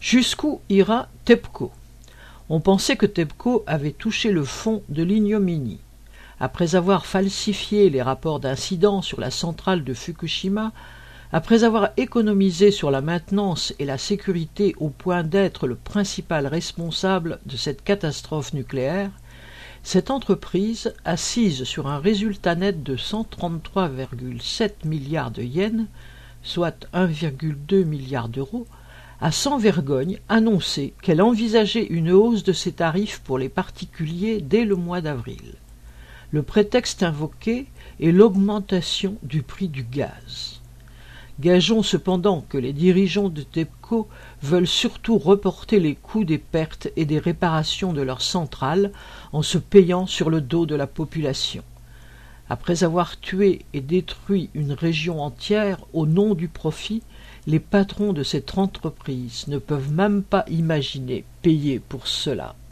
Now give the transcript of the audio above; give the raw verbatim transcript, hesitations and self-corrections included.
Jusqu'où ira TEPCO? On pensait que TEPCO avait touché le fond de l'ignominie. Après avoir falsifié les rapports d'incident sur la centrale de Fukushima, après avoir économisé sur la maintenance et la sécurité au point d'être le principal responsable de cette catastrophe nucléaire, cette entreprise, assise sur un résultat net de cent trente-trois virgule sept milliards de yens, soit un virgule deux milliard d'euros, a sans vergogne annoncé qu'elle envisageait une hausse de ses tarifs pour les particuliers dès le mois d'avril. Le prétexte invoqué est l'augmentation du prix du gaz. Gageons cependant que les dirigeants de TEPCO veulent surtout reporter les coûts des pertes et des réparations de leurs centrales en se payant sur le dos de la population. Après avoir tué et détruit une région entière au nom du profit, les patrons de cette entreprise ne peuvent même pas imaginer payer pour cela.